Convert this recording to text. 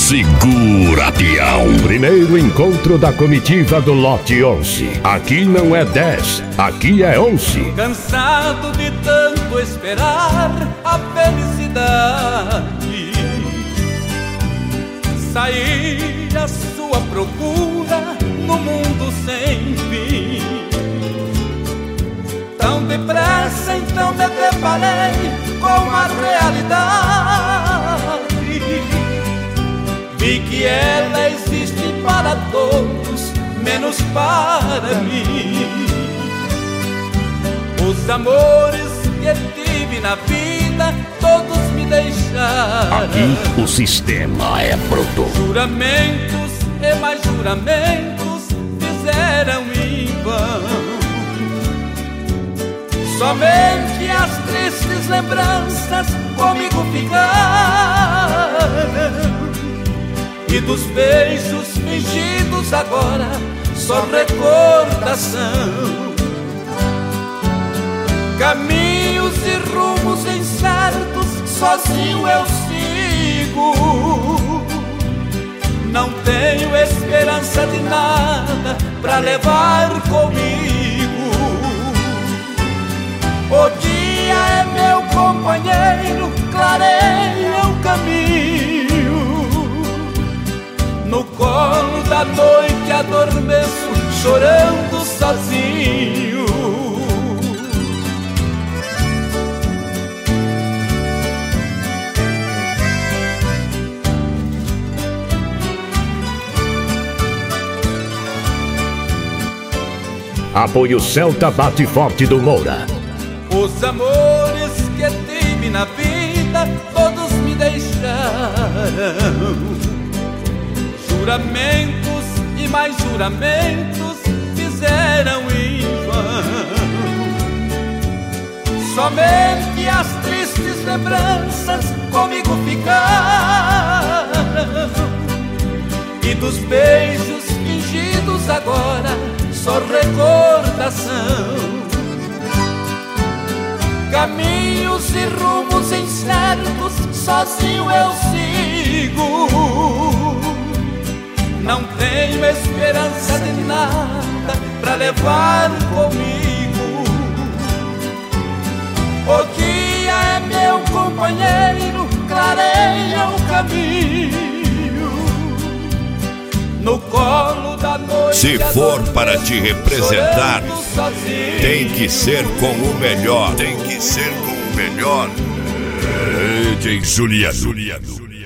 Segura, peão. Primeiro encontro da comitiva do lote 11. Aqui não é 10, aqui é 11. Cansado de tanto esperar a felicidade, saí à sua procura no mundo sem fim. Tão depressa então me deparei com a realidade. Vi que ela existe para todos, menos para mim. Os amores que tive na vida, todos me deixaram. Aqui o sistema é bruto. Juramentos e mais juramentos fizeram em vão. Somente as tristes lembranças comigo ficaram. E dos beijos fingidos agora só recordação. Caminhos e rumos incertos, sozinho eu sigo. Não tenho esperança de nada pra levar comigo. O dia é meu companheiro, clareia o caminho. No colo da noite adormeço, chorando sozinho. Apoio Celta Bate Forte do Moura. Os amores que tive na vida, todos me deixaram. Juramentos e mais juramentos fizeram em vão. Somente as tristes lembranças comigo ficaram. E dos beijos fingidos agora só recordação. Caminhos e rumos incertos, sozinho eu sigo. Não tenho esperança de nada pra levar comigo. O dia é meu companheiro, clareia o caminho. No colo da noite. Se for para te representar, tem que ser com o melhor. Tem que ser com o melhor. DJ Juliano.